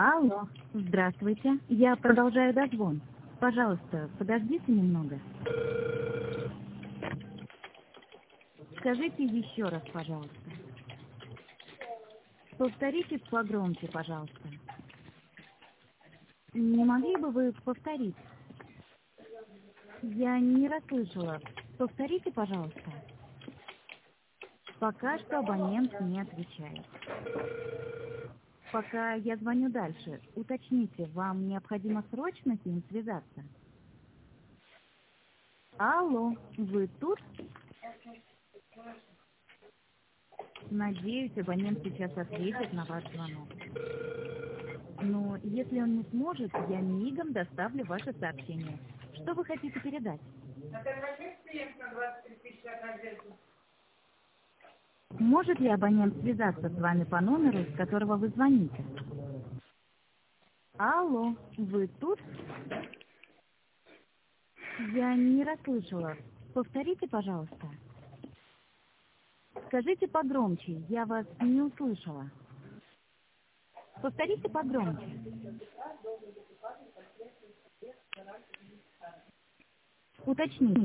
Алло, здравствуйте. Я продолжаю дозвон. Пожалуйста, подождите немного. Скажите еще раз, пожалуйста. Повторите погромче, пожалуйста. Не могли бы вы повторить? Я не расслышала. Повторите, пожалуйста. Пока что абонент не отвечает. Пока я звоню дальше, уточните, вам необходимо срочно с ним связаться? Алло, вы тут? Надеюсь, абонент сейчас ответит на ваш звонок. Но если он не сможет, я мигом доставлю ваше сообщение. Что вы хотите передать? Может ли абонент связаться с вами по номеру, с которого вы звоните? Алло, вы тут? Я не расслышала. Повторите, пожалуйста. Скажите погромче, я вас не услышала. Повторите погромче. Уточните.